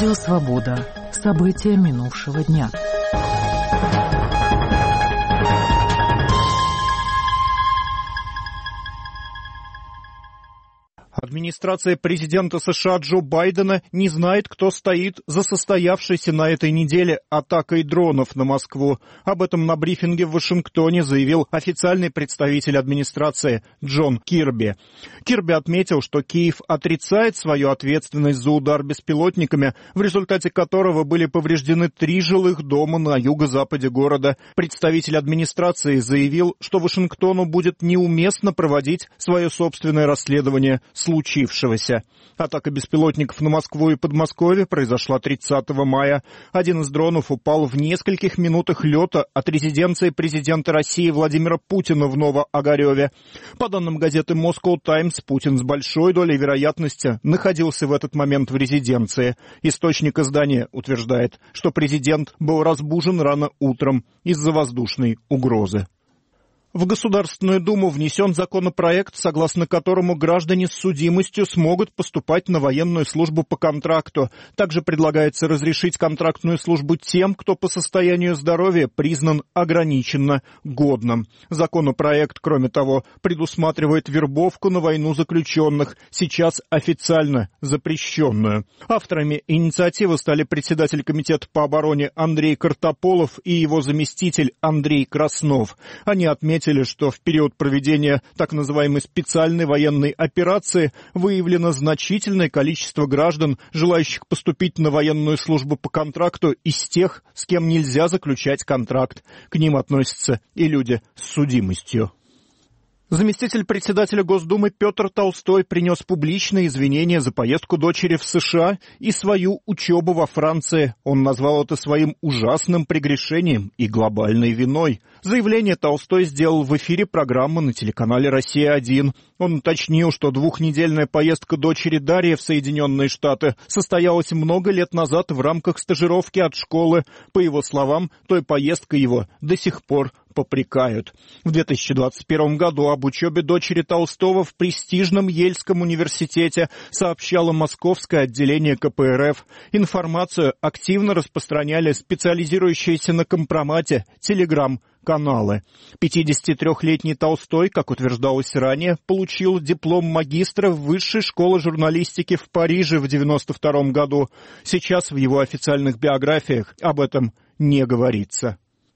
Радио «Свобода». События минувшего дня. Администрация президента США Джо Байдена не знает, кто стоит за состоявшейся на этой неделе атакой дронов на Москву. Об этом на брифинге в Вашингтоне заявил официальный представитель администрации Джон Кирби. Кирби отметил, что Киев отрицает свою ответственность за удар беспилотниками, в результате которого были повреждены 3 жилых дома на юго-западе города. Представитель администрации заявил, что Вашингтону будет неуместно проводить свое собственное расследование случившегося. Атака беспилотников на Москву и Подмосковье произошла 30 мая. Один из дронов упал в нескольких минутах лета от резиденции президента России Владимира Путина в Новоогареве. По данным газеты Moscow Times, Путин с большой долей вероятности находился в этот момент в резиденции. Источник издания утверждает, что президент был разбужен рано утром из-за воздушной угрозы. В Государственную Думу внесен законопроект, согласно которому граждане с судимостью смогут поступать на военную службу по контракту. Также предлагается разрешить контрактную службу тем, кто по состоянию здоровья признан ограниченно годным. Законопроект, кроме того, предусматривает вербовку на войну заключенных, сейчас официально запрещенную. Авторами инициативы стали председатель Комитета по обороне Андрей Картополов и его заместитель Андрей Краснов. Они отметили, что в период проведения так называемой специальной военной операции выявлено значительное количество граждан, желающих поступить на военную службу по контракту, из тех, с кем нельзя заключать контракт. К ним относятся и люди с судимостью. Заместитель председателя Госдумы Петр Толстой принес публичные извинения за поездку дочери в США и свою учебу во Франции. Он назвал это своим ужасным прегрешением и глобальной виной. Заявление Толстой сделал в эфире программы на телеканале «Россия-1». Он уточнил, что 2-недельная поездка дочери Дарьи в Соединенные Штаты состоялась много лет назад в рамках стажировки от школы. По его словам, той поездкой его до сих пор попрекают. В 2021 году об учебе дочери Толстого в престижном Ельском университете сообщало московское отделение КПРФ. Информацию активно распространяли специализирующиеся на компромате телеграм-каналы. 53-летний Толстой, как утверждалось ранее, получил диплом магистра Высшей школы журналистики в Париже в 1992 году. Сейчас в его официальных биографиях об этом не говорится.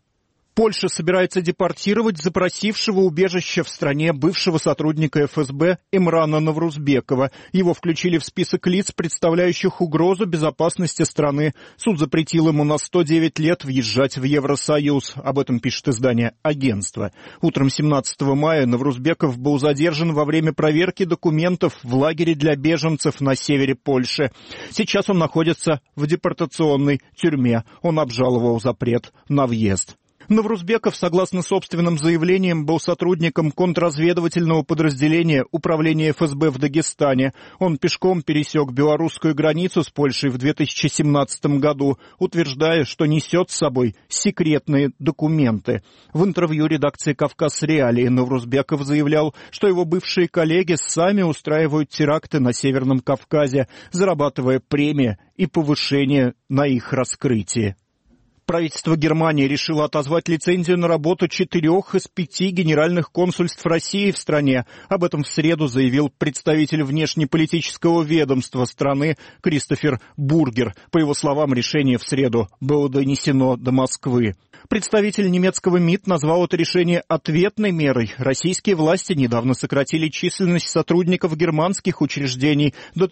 Польша собирается депортировать запросившего убежище в стране бывшего сотрудника ФСБ Эмрана Наврузбекова. Его включили в список лиц, представляющих угрозу безопасности страны. Суд запретил ему на 109 лет въезжать в Евросоюз. Об этом пишет издание «Агентство». Утром 17 мая Наврузбеков был задержан во время проверки документов в лагере для беженцев на севере Польши. Сейчас он находится в депортационной тюрьме. Он обжаловал запрет на въезд. Наврузбеков, согласно собственным заявлениям, был сотрудником контрразведывательного подразделения Управления ФСБ в Дагестане. Он пешком пересек белорусскую границу с Польшей в 2017 году, утверждая, что несет с собой секретные документы. В интервью редакции «Кавказ Реалии» Наврузбеков заявлял, что его бывшие коллеги сами устраивают теракты на Северном Кавказе, зарабатывая премии и повышение на их раскрытии. Правительство Германии решило отозвать лицензию на работу 4 из 5 генеральных консульств России в стране. Об этом в среду заявил представитель внешнеполитического ведомства страны Кристофер Бургер. По его словам, решение в среду было донесено до Москвы. Представитель немецкого МИД назвал это решение ответной мерой. Российские власти недавно сократили численность сотрудников германских учреждений до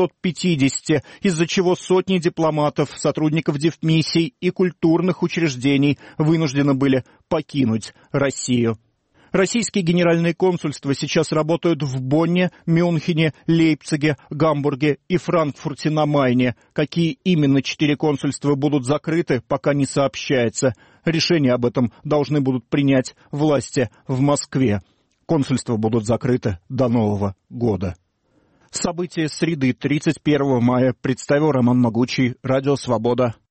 350, из-за чего сотни дипломатов, сотрудников дипмиссий и культурных учреждений вынуждены были покинуть Россию. Российские генеральные консульства сейчас работают в Бонне, Мюнхене, Лейпциге, Гамбурге и Франкфурте на Майне. Какие именно 4 консульства будут закрыты, пока не сообщается. Решение об этом должны будут принять власти в Москве. Консульства будут закрыты до Нового года. События среды 31 мая представил Роман Могучий, Радио «Свобода».